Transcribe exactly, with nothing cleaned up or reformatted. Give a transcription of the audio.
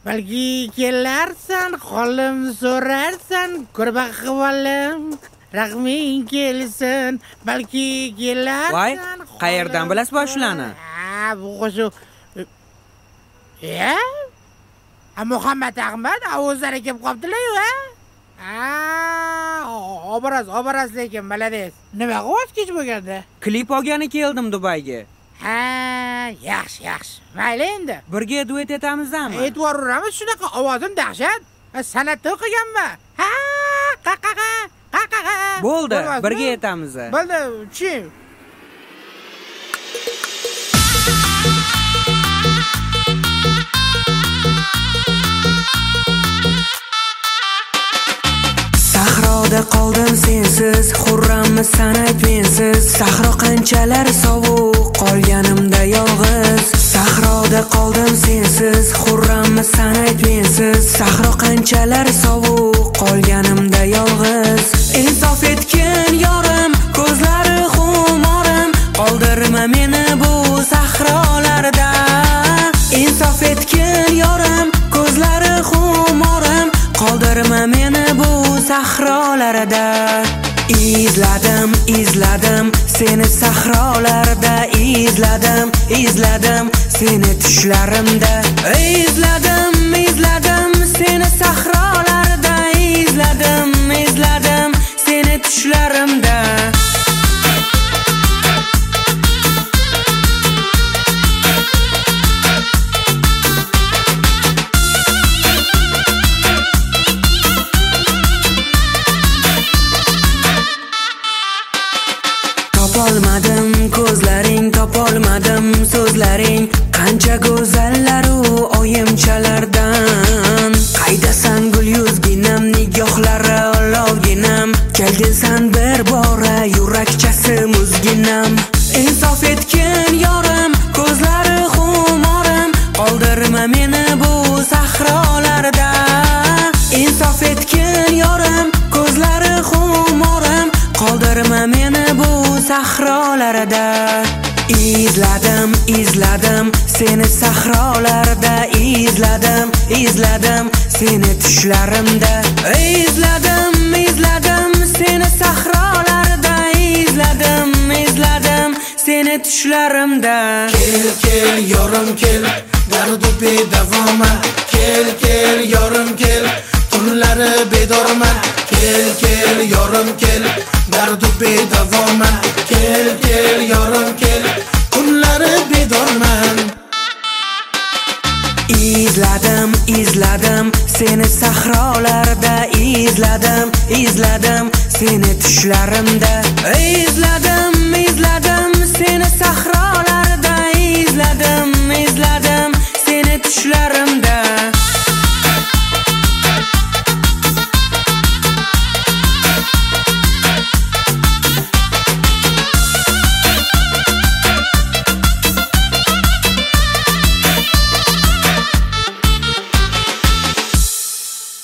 balki kelarsan, holim so'rarsan, ko'rib ahvolim, rahming kelsin, balki kelarsan. Voy, qayerdan bilasiz bu shularni? Ha, bu qo'shiq. Ya? Ha, Muhammad Ahmad ovozlari kelib qopdilar-ku, ha? Ha, obraz, obraz lekin, malades. Nima qo'z kech bo'lganda? Klip olgani keldim Dubayga. Ha, yaxshi, yaxshi. Mayli endi. Birga duet etamizmi? E'tibor uramiz, shunaqa ovozim dahshat. San'atda o'qiganman. Ha, qaqaqa, qaqaqa. Bo'ldi, birga etamiz. Bo'ldi, chi. Sahroda qoldim sensiz, xurrammisan ayt mensiz. Sahro qanchalar sovuq, qolganimda yolg'iz. Sahroda qoldim sensiz, xurrammisan ayt mensiz. Sahro qanchalar sovuq, qolganimda yolg'iz. Insof etgin yorim, ko'zlari xumorim, qoldirma meni bu sahrolarda. Insof etgin yorim, ko'zlari xumorim, qoldirma meni bu sahrolarda. Izladim, izladim seni sahrolarda, izladim, izladim seni tushlarimda. Izladim, izladim seni sahrolarda, izladim, izladim seni tushlarimda. Topolmadim ko'zlaring, topolmadim so'zlaring, qancha go'zallaru oyimchalardan. Qaydasan gul yuzginam, nigohlari olovginam, kelginsan bir bora yurakchasi muzginam. Insof etgin yorim, ko'zlari xumorim, qoldirma meni bu sahrolarda. Insof etgin yorim, ko'zlari xumorim, qoldirma meni bu sahrolarda. Izladim, izladim seni sahrolarda, izladim, izladim seni tushlarimda. Izladim, izladim seni sahrolarda, izladim, izladim seni tushlarimda. Kel, kel, yorim kel, dardu bedavoma. Kel, kel, yorim kel, tunlari bedorman. Kel, kel, yorim kel, dardu bedavoma. Kel, kel, yorim kel, kunlari bedorman. Izladim, izladim seni sahrolarda, izladim, izladim seni tushlarimda.